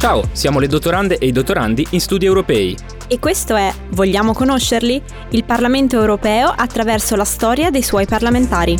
Ciao, siamo le dottorande e i dottorandi in studi europei. E questo è Vogliamo conoscerli? Il Parlamento europeo attraverso la storia dei suoi parlamentari.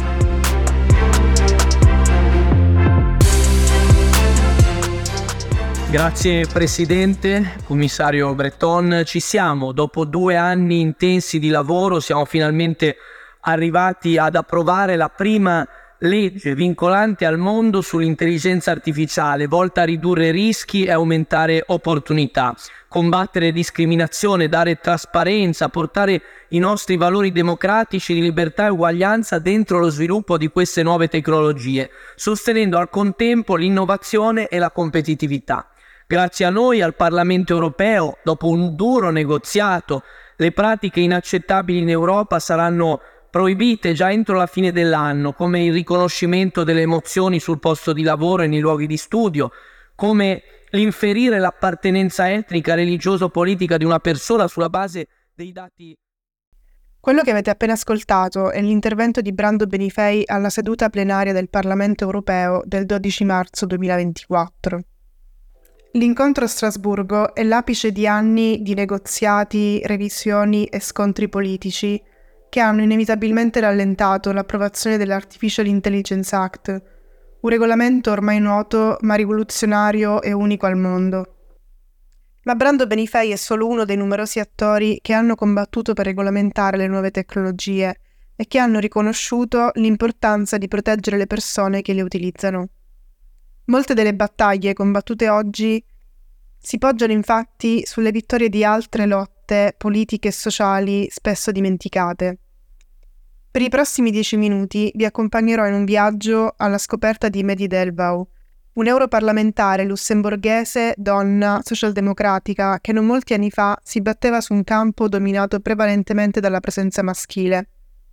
Grazie Presidente, Commissario Breton. Ci siamo, dopo 2 anni intensi di lavoro, siamo finalmente arrivati ad approvare la prima legge vincolante al mondo sull'intelligenza artificiale, volta a ridurre rischi e aumentare opportunità, combattere discriminazione, dare trasparenza, portare i nostri valori democratici di libertà e uguaglianza dentro lo sviluppo di queste nuove tecnologie, sostenendo al contempo l'innovazione e la competitività. Grazie a noi, al Parlamento europeo, dopo un duro negoziato, le pratiche inaccettabili in Europa saranno proibite già entro la fine dell'anno, come il riconoscimento delle emozioni sul posto di lavoro e nei luoghi di studio, come l'inferire l'appartenenza etnica, religiosa o politica di una persona sulla base dei dati. Quello che avete appena ascoltato è l'intervento di Brando Benifei alla seduta plenaria del Parlamento europeo del 12 marzo 2024. L'incontro a Strasburgo è l'apice di anni di negoziati, revisioni e scontri politici che hanno inevitabilmente rallentato l'approvazione dell'Artificial Intelligence Act, un regolamento ormai noto ma rivoluzionario e unico al mondo. Ma Brando Benifei è solo uno dei numerosi attori che hanno combattuto per regolamentare le nuove tecnologie e che hanno riconosciuto l'importanza di proteggere le persone che le utilizzano. Molte delle battaglie combattute oggi si poggiano infatti sulle vittorie di altre lotte politiche e sociali spesso dimenticate. Per i prossimi 10 minuti vi accompagnerò in un viaggio alla scoperta di Mehdi Delvaux, un europarlamentare lussemburghese, donna, socialdemocratica, che non molti anni fa si batteva su un campo dominato prevalentemente dalla presenza maschile.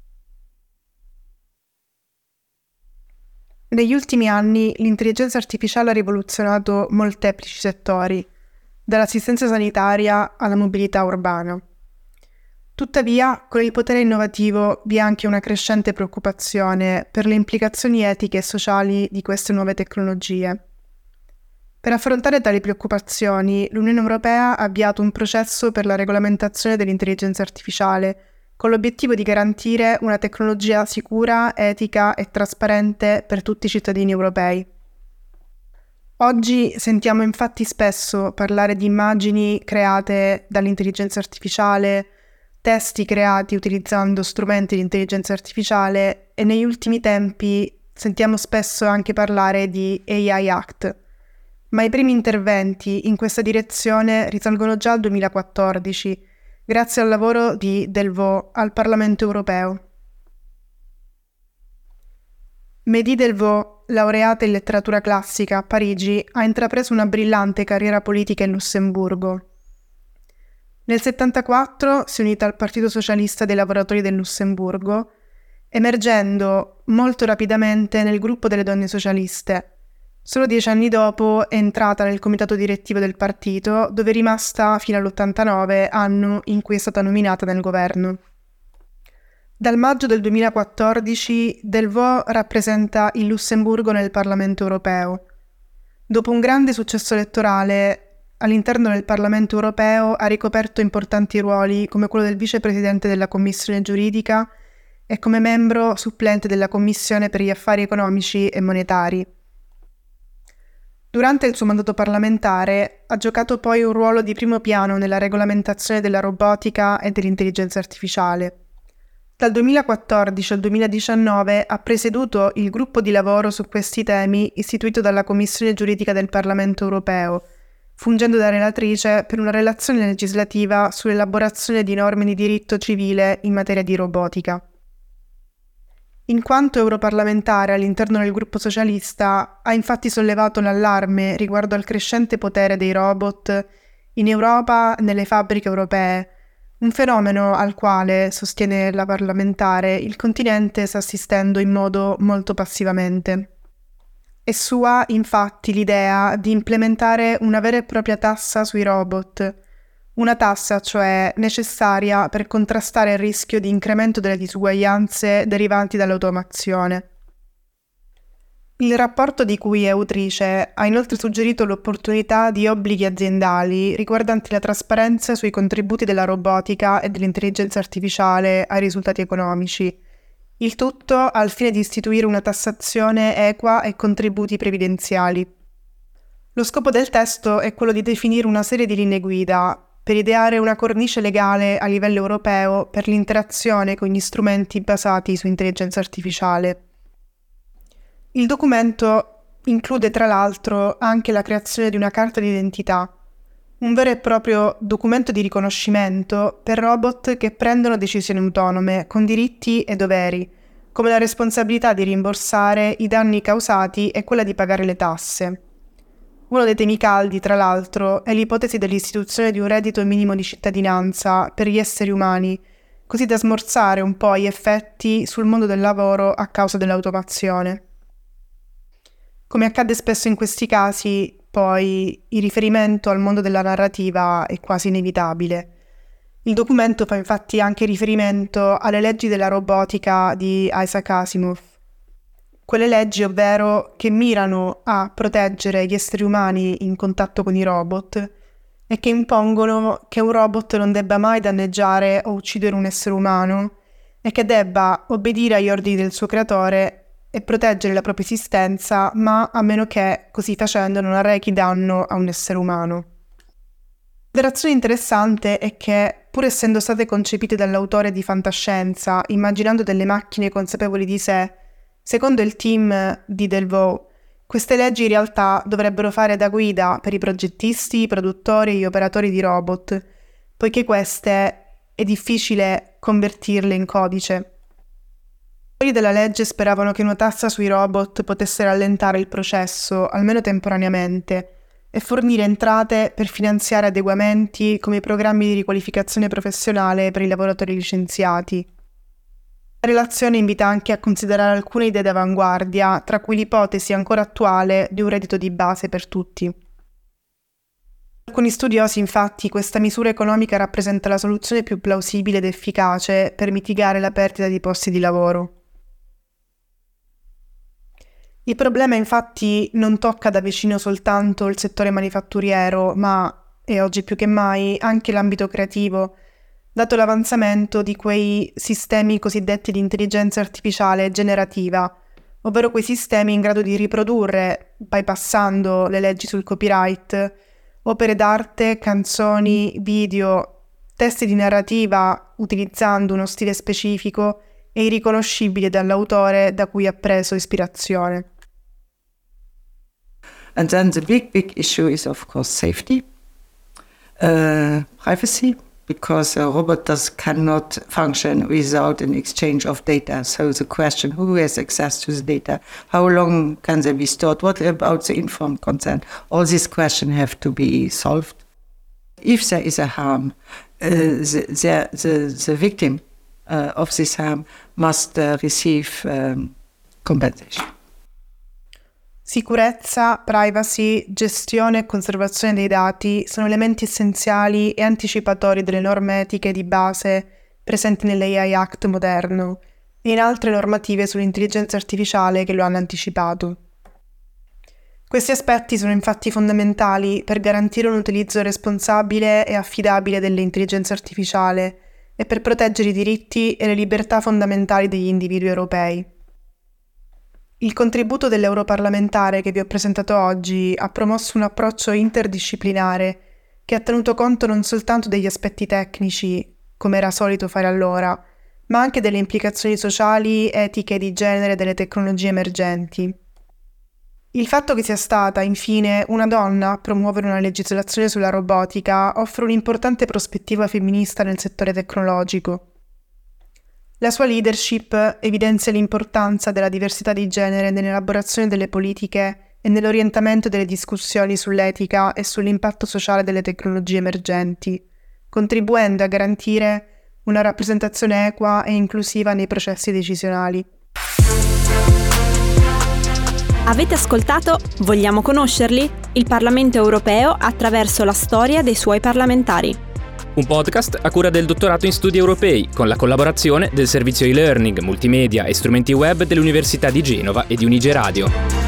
Negli ultimi anni l'intelligenza artificiale ha rivoluzionato molteplici settori, dall'assistenza sanitaria alla mobilità urbana. Tuttavia, con il potere innovativo vi è anche una crescente preoccupazione per le implicazioni etiche e sociali di queste nuove tecnologie. Per affrontare tali preoccupazioni, l'Unione Europea ha avviato un processo per la regolamentazione dell'intelligenza artificiale, con l'obiettivo di garantire una tecnologia sicura, etica e trasparente per tutti i cittadini europei. Oggi sentiamo infatti spesso parlare di immagini create dall'intelligenza artificiale, testi creati utilizzando strumenti di intelligenza artificiale e negli ultimi tempi sentiamo spesso anche parlare di AI Act, ma i primi interventi in questa direzione risalgono già al 2014, grazie al lavoro di Delvaux al Parlamento europeo. Mehdi Delvaux, laureata in letteratura classica a Parigi, ha intrapreso una brillante carriera politica in Lussemburgo. Nel 1974 si è unita al Partito Socialista dei Lavoratori del Lussemburgo, emergendo molto rapidamente nel gruppo delle donne socialiste. Solo 10 anni dopo è entrata nel comitato direttivo del partito, dove è rimasta fino all'89, anno in cui è stata nominata nel governo. Dal maggio del 2014 Delvaux rappresenta il Lussemburgo nel Parlamento europeo. Dopo un grande successo elettorale, all'interno del Parlamento europeo ha ricoperto importanti ruoli come quello del vicepresidente della Commissione giuridica e come membro supplente della Commissione per gli affari economici e monetari. Durante il suo mandato parlamentare ha giocato poi un ruolo di primo piano nella regolamentazione della robotica e dell'intelligenza artificiale. Dal 2014 al 2019 ha presieduto il gruppo di lavoro su questi temi istituito dalla Commissione giuridica del Parlamento europeo, fungendo da relatrice per una relazione legislativa sull'elaborazione di norme di diritto civile in materia di robotica. In quanto europarlamentare all'interno del gruppo socialista, ha infatti sollevato l'allarme riguardo al crescente potere dei robot in Europa e nelle fabbriche europee, un fenomeno al quale, sostiene la parlamentare, il continente sta assistendo in modo molto passivamente. È sua, infatti, l'idea di implementare una vera e propria tassa sui robot, una tassa cioè necessaria per contrastare il rischio di incremento delle disuguaglianze derivanti dall'automazione. Il rapporto di cui è autrice ha inoltre suggerito l'opportunità di obblighi aziendali riguardanti la trasparenza sui contributi della robotica e dell'intelligenza artificiale ai risultati economici, il tutto al fine di istituire una tassazione equa e contributi previdenziali. Lo scopo del testo è quello di definire una serie di linee guida per ideare una cornice legale a livello europeo per l'interazione con gli strumenti basati su intelligenza artificiale. Il documento include tra l'altro anche la creazione di una carta d'identità, un vero e proprio documento di riconoscimento per robot che prendono decisioni autonome con diritti e doveri, come la responsabilità di rimborsare i danni causati e quella di pagare le tasse. Uno dei temi caldi, tra l'altro, è l'ipotesi dell'istituzione di un reddito minimo di cittadinanza per gli esseri umani, così da smorzare un po' gli effetti sul mondo del lavoro a causa dell'automazione. Come accade spesso in questi casi, poi, il riferimento al mondo della narrativa è quasi inevitabile. Il documento fa infatti anche riferimento alle leggi della robotica di Isaac Asimov. Quelle leggi, ovvero, che mirano a proteggere gli esseri umani in contatto con i robot e che impongono che un robot non debba mai danneggiare o uccidere un essere umano e che debba obbedire agli ordini del suo creatore e proteggere la propria esistenza, ma a meno che, così facendo, non arrechi danno a un essere umano. Considerazione interessante è che, pur essendo state concepite dall'autore di fantascienza, immaginando delle macchine consapevoli di sé, secondo il team di Delvaux, queste leggi in realtà dovrebbero fare da guida per i progettisti, i produttori e gli operatori di robot, poiché queste è difficile convertirle in codice. Quelli della legge speravano che una tassa sui robot potesse rallentare il processo, almeno temporaneamente, e fornire entrate per finanziare adeguamenti come i programmi di riqualificazione professionale per i lavoratori licenziati. La relazione invita anche a considerare alcune idee d'avanguardia, tra cui l'ipotesi ancora attuale di un reddito di base per tutti. Alcuni studiosi, infatti, questa misura economica rappresenta la soluzione più plausibile ed efficace per mitigare la perdita di posti di lavoro. Il problema infatti non tocca da vicino soltanto il settore manifatturiero, ma, e oggi più che mai, anche l'ambito creativo, dato l'avanzamento di quei sistemi cosiddetti di intelligenza artificiale generativa, ovvero quei sistemi in grado di riprodurre, bypassando le leggi sul copyright, opere d'arte, canzoni, video, testi di narrativa utilizzando uno stile specifico e irriconoscibile dall'autore da cui ha preso ispirazione. And then the big issue is, of course, safety, privacy, because a robot cannot function without an exchange of data. So the question, who has access to the data? How long can they be stored? What about the informed consent? All these questions have to be solved. If there is a harm, the victim of this harm must receive compensation. Sicurezza, privacy, gestione e conservazione dei dati sono elementi essenziali e anticipatori delle norme etiche di base presenti nell'AI Act moderno e in altre normative sull'intelligenza artificiale che lo hanno anticipato. Questi aspetti sono infatti fondamentali per garantire un utilizzo responsabile e affidabile dell'intelligenza artificiale e per proteggere i diritti e le libertà fondamentali degli individui europei. Il contributo dell'europarlamentare che vi ho presentato oggi ha promosso un approccio interdisciplinare che ha tenuto conto non soltanto degli aspetti tecnici, come era solito fare allora, ma anche delle implicazioni sociali, etiche e di genere delle tecnologie emergenti. Il fatto che sia stata, infine, una donna a promuovere una legislazione sulla robotica offre un'importante prospettiva femminista nel settore tecnologico. La sua leadership evidenzia l'importanza della diversità di genere nell'elaborazione delle politiche e nell'orientamento delle discussioni sull'etica e sull'impatto sociale delle tecnologie emergenti, contribuendo a garantire una rappresentazione equa e inclusiva nei processi decisionali. Avete ascoltato Vogliamo conoscerli? Il Parlamento europeo attraverso la storia dei suoi parlamentari. Un podcast a cura del dottorato in studi europei, con la collaborazione del servizio e-learning, multimedia e strumenti web dell'Università di Genova e di Unige Radio.